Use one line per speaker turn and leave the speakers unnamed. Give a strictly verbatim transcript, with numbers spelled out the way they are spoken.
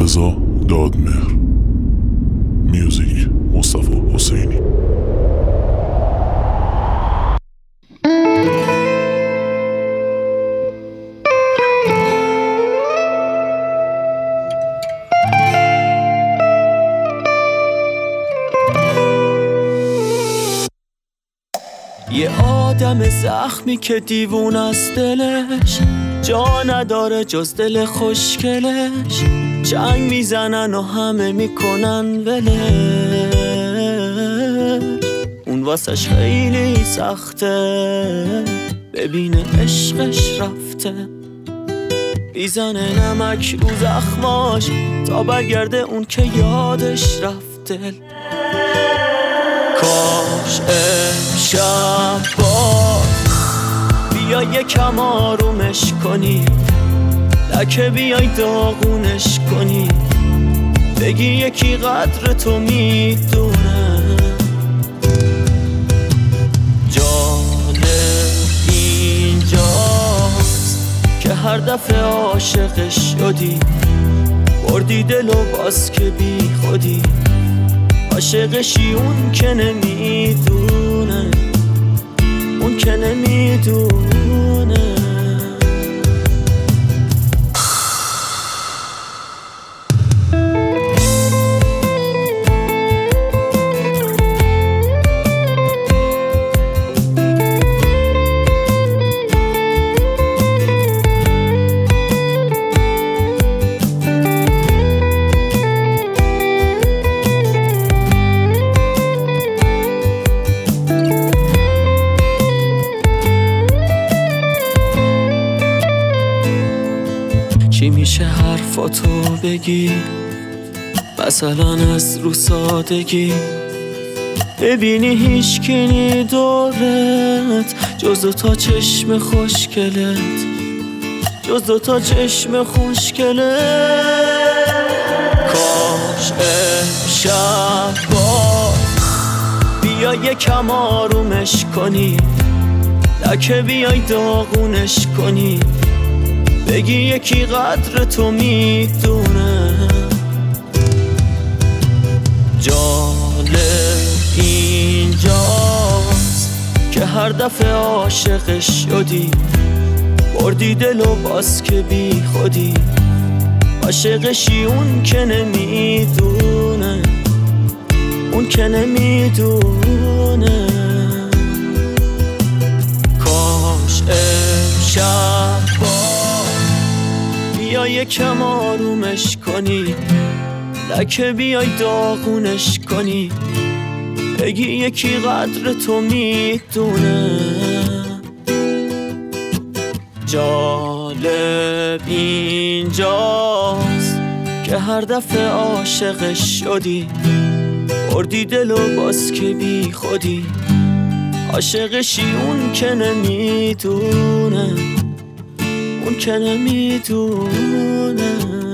رضا دادمهر. میوزیک مصطفی حسینی.
یه آدم زخمی که دیوون از دلش جا نداره جز دل خوشگلش، چنگ میزنن و همه میکنن ولش، اون واسش خیلی سخته ببینه عشقش رفته، بیزنه نمک رو زخماش تا برگرده اون که یادش رفته. کاش امشب باز بیای یکم آرومش کنی، لکه بیای داغونش کنی، بگی یکی قدر تو میدونه. جالب اینجاست که هر دفعه عاشقش شدی، بردی دل و باز که بی خودی، عاشقشی اون که نمیدونه، اون که نمیدونه. چی میشه حرفاتو بگی، مثلا از رو سادگی، ببینی هیچ کی نی دورت جز دوتا چشم خوشگلت، جز دوتا چشم خوشگلت. کاش امشب باز بیای یکم آرومش کنی، لکه بیای داغونش کنی، بگی یکی قدر تو میدونه. جالب اینجاست که هر دفعه عاشقش شدی، بردی دل و باز که بی خودی، عاشقشی اون که نمیدونه، اون که نمیدونه. کاش امشب بیای یکم آرومش کنی، لکه بیای داغونش کنی، بگی یکی قدر تو میدونه. جالب اینجاست که هر دفعه عاشقش شدی، بردی دل و باز که بی خودی، عاشقشی اون که نمیدونه، اون که نمیدونه.